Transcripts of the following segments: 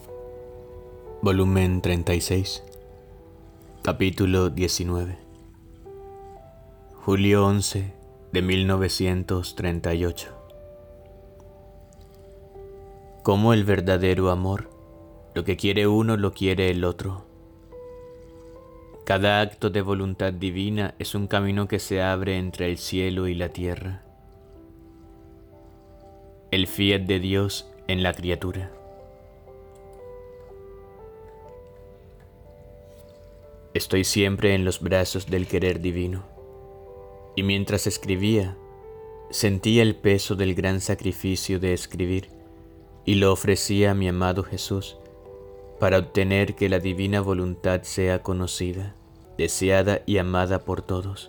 Volumen 36, capítulo 19. Julio 11 de 1938. Como el verdadero amor, lo que quiere uno lo quiere el otro. Cada acto de voluntad divina es un camino que se abre entre el cielo y la tierra. El fiat de Dios en la criatura. Estoy siempre en los brazos del querer divino, y mientras escribía, sentía el peso del gran sacrificio de escribir, y lo ofrecía a mi amado Jesús, para obtener que la divina voluntad sea conocida, deseada y amada por todos.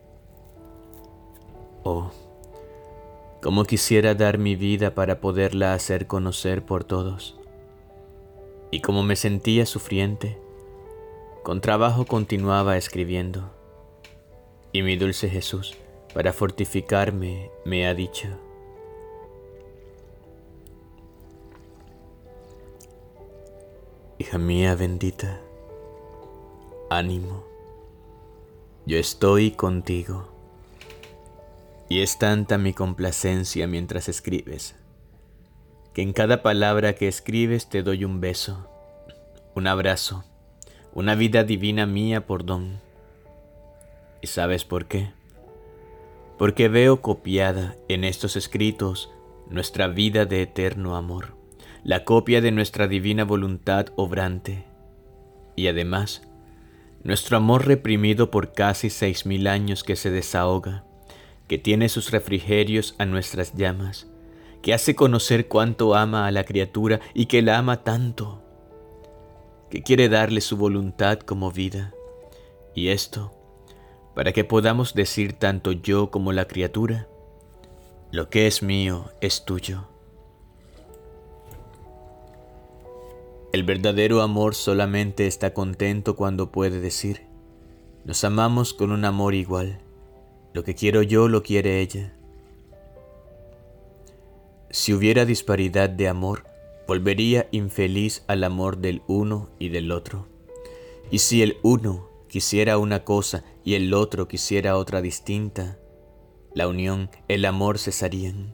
Oh, cómo quisiera dar mi vida para poderla hacer conocer por todos. Y como me sentía sufriente, con trabajo continuaba escribiendo, y mi dulce Jesús, para fortificarme, me ha dicho: hija mía bendita, ánimo, yo estoy contigo. Y es tanta mi complacencia mientras escribes, que en cada palabra que escribes te doy un beso, un abrazo, una vida divina mía por don. ¿Y sabes por qué? Porque veo copiada en estos escritos nuestra vida de eterno amor, la copia de nuestra divina voluntad obrante, y además, nuestro amor reprimido por casi 6000 años que se desahoga, que tiene sus refrigerios a nuestras llamas, que hace conocer cuánto ama a la criatura y que la ama tanto, que quiere darle su voluntad como vida, y esto para que podamos decir tanto yo como la criatura: lo que es mío es tuyo. El verdadero amor solamente está contento cuando puede decir: nos amamos con un amor igual, lo que quiero yo lo quiere ella. Si hubiera disparidad de amor, volvería infeliz al amor del uno y del otro. Y si el uno quisiera una cosa y el otro quisiera otra distinta, la unión, el amor cesarían.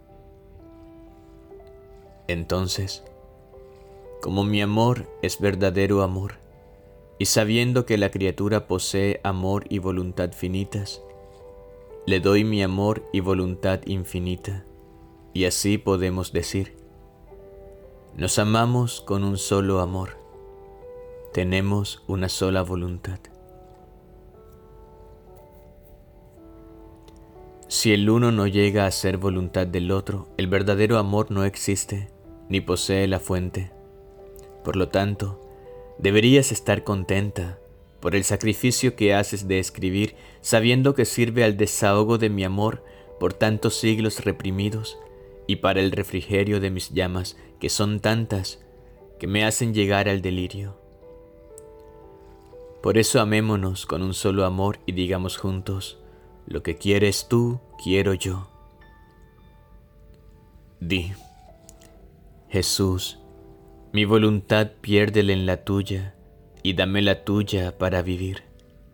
Entonces, como mi amor es verdadero amor, y sabiendo que la criatura posee amor y voluntad finitas, le doy mi amor y voluntad infinita, y así podemos decir: nos amamos con un solo amor, tenemos una sola voluntad. Si el uno no llega a ser voluntad del otro, el verdadero amor no existe, ni posee la fuente. Por lo tanto, deberías estar contenta por el sacrificio que haces de escribir, sabiendo que sirve al desahogo de mi amor por tantos siglos reprimidos y para el refrigerio de mis llamas, que son tantas que me hacen llegar al delirio. Por eso amémonos con un solo amor y digamos juntos: lo que quieres tú, quiero yo. Di: Jesús, mi voluntad piérdela en la tuya y dame la tuya para vivir.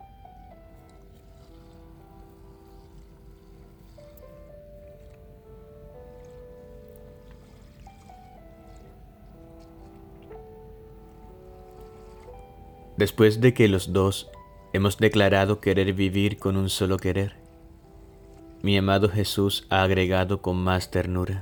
Después de que los dos hemos declarado querer vivir con un solo querer, mi amado Jesús ha agregado con más ternura: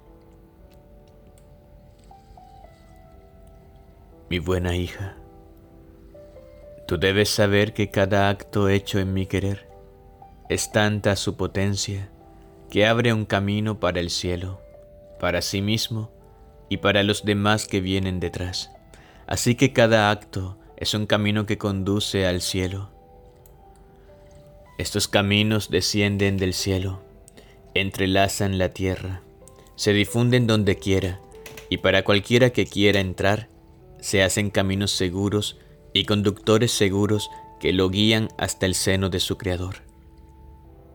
mi buena hija, tú debes saber que cada acto hecho en mi querer es tanta su potencia que abre un camino para el cielo, para sí mismo y para los demás que vienen detrás. Así que cada acto es un camino que conduce al cielo. Estos caminos descienden del cielo, entrelazan la tierra, se difunden donde quiera, y para cualquiera que quiera entrar, se hacen caminos seguros y conductores seguros que lo guían hasta el seno de su Creador.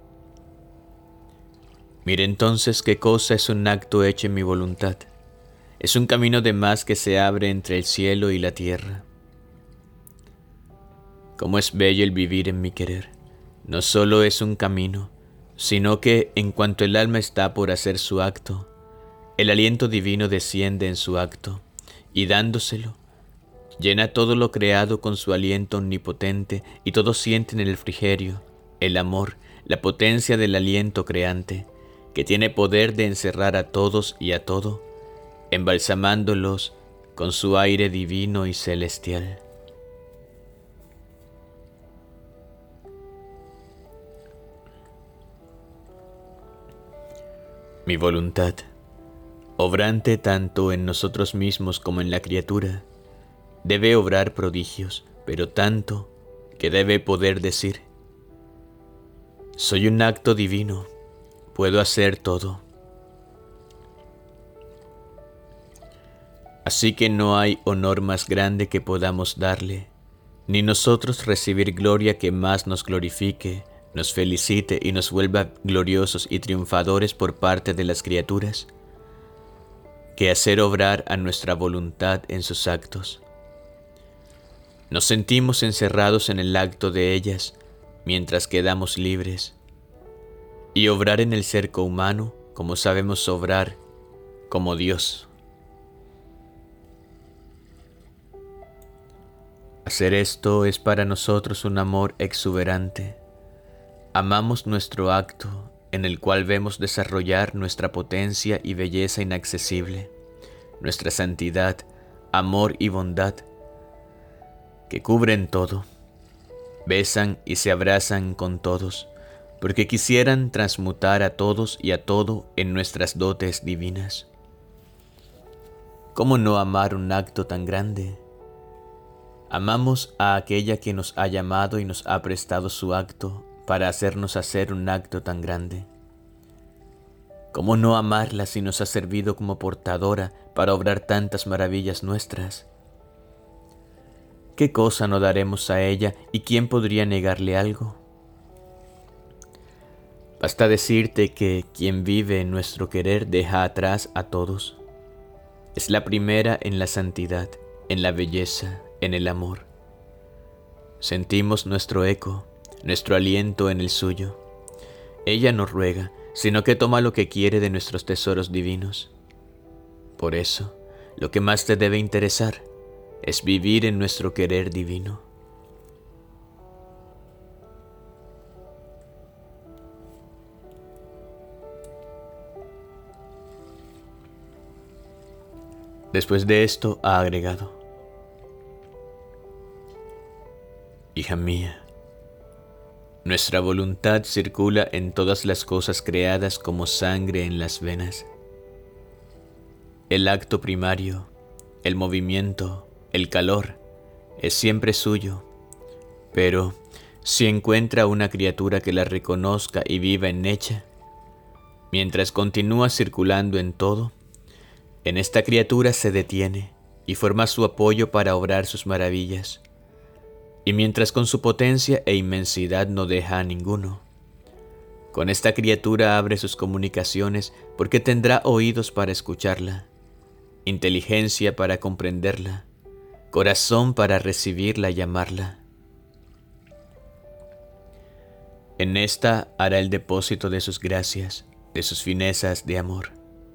Mire entonces qué cosa es un acto hecho en mi voluntad. Es un camino de más que se abre entre el cielo y la tierra. Cómo es bello el vivir en mi querer. No solo es un camino, sino que en cuanto el alma está por hacer su acto, el aliento divino desciende en su acto, y dándoselo, llena todo lo creado con su aliento omnipotente, y todos sienten el refrigerio, el amor, la potencia del aliento creante, que tiene poder de encerrar a todos y a todo, embalsamándolos con su aire divino y celestial. Mi voluntad, obrante tanto en nosotros mismos como en la criatura, debe obrar prodigios, pero tanto que debe poder decir: soy un acto divino, puedo hacer todo. Así que no hay honor más grande que podamos darle, ni nosotros recibir gloria que más nos glorifique, nos felicite y nos vuelva gloriosos y triunfadores por parte de las criaturas, que hacer obrar a nuestra voluntad en sus actos. Nos sentimos encerrados en el acto de ellas, mientras quedamos libres, y obrar en el cerco humano como sabemos obrar como Dios. Hacer esto es para nosotros un amor exuberante. Amamos nuestro acto, en el cual vemos desarrollar nuestra potencia y belleza inaccesible, nuestra santidad, amor y bondad, que cubren todo, besan y se abrazan con todos, porque quisieran transmutar a todos y a todo en nuestras dotes divinas. ¿Cómo no amar un acto tan grande? Amamos a aquella que nos ha llamado y nos ha prestado su acto para hacernos hacer un acto tan grande. ¿Cómo no amarla si nos ha servido como portadora para obrar tantas maravillas nuestras? ¿Qué cosa no daremos a ella y quién podría negarle algo? Basta decirte que quien vive en nuestro querer deja atrás a todos. Es la primera en la santidad, en la belleza, en el amor. Sentimos nuestro eco, nuestro aliento en el suyo. Ella no ruega, sino que toma lo que quiere de nuestros tesoros divinos. Por eso, lo que más te debe interesar es vivir en nuestro querer divino. Después de esto ha agregado: hija mía, nuestra voluntad circula en todas las cosas creadas como sangre en las venas. El acto primario, el movimiento, el calor, es siempre suyo, pero si encuentra una criatura que la reconozca y viva en ella, mientras continúa circulando en todo, en esta criatura se detiene y forma su apoyo para obrar sus maravillas. Y mientras con su potencia e inmensidad no deja a ninguno, con esta criatura abre sus comunicaciones porque tendrá oídos para escucharla, inteligencia para comprenderla, corazón para recibirla y amarla. En esta hará el depósito de sus gracias, de sus finezas de amor.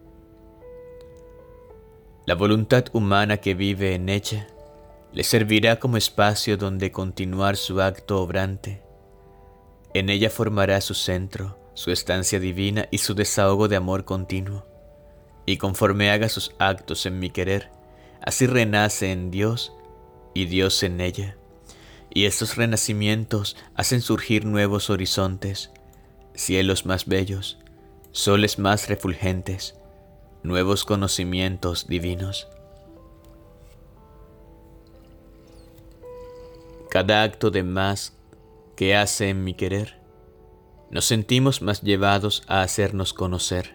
La voluntad humana que vive en ella le servirá como espacio donde continuar su acto obrante. En ella formará su centro, su estancia divina y su desahogo de amor continuo. Y conforme haga sus actos en mi querer, así renace en Dios y Dios en ella. Y estos renacimientos hacen surgir nuevos horizontes, cielos más bellos, soles más refulgentes, nuevos conocimientos divinos. Cada acto de más que hace en mi querer, nos sentimos más llevados a hacernos conocer.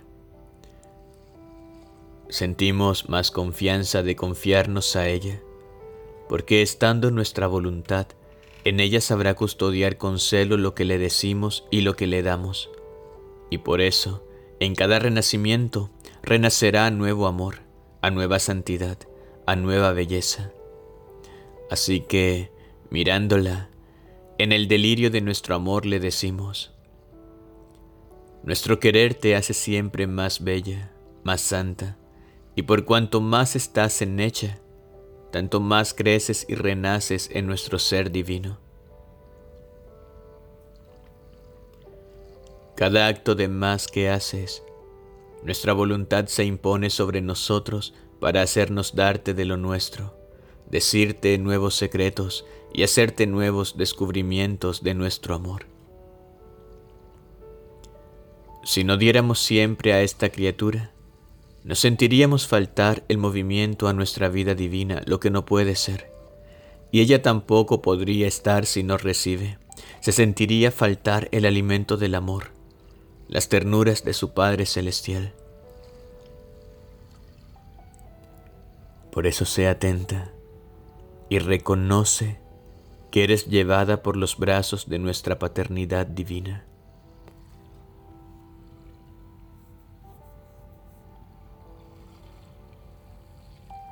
Sentimos más confianza de confiarnos a ella, porque estando nuestra voluntad, en ella sabrá custodiar con celo lo que le decimos y lo que le damos. Y por eso, en cada renacimiento, renacerá nuevo amor, a nueva santidad, a nueva belleza. Así que, mirándola, en el delirio de nuestro amor le decimos: nuestro querer te hace siempre más bella, más santa, y por cuanto más estás en ella, tanto más creces y renaces en nuestro ser divino. Cada acto de más que haces, nuestra voluntad se impone sobre nosotros para hacernos darte de lo nuestro, decirte nuevos secretos y hacerte nuevos descubrimientos de nuestro amor. Si no diéramos siempre a esta criatura, nos sentiríamos faltar el movimiento a nuestra vida divina, lo que no puede ser, y ella tampoco podría estar si no recibe. Se sentiría faltar el alimento del amor, las ternuras de su Padre Celestial. Por eso sé atenta y reconoce que eres llevada por los brazos de nuestra paternidad divina.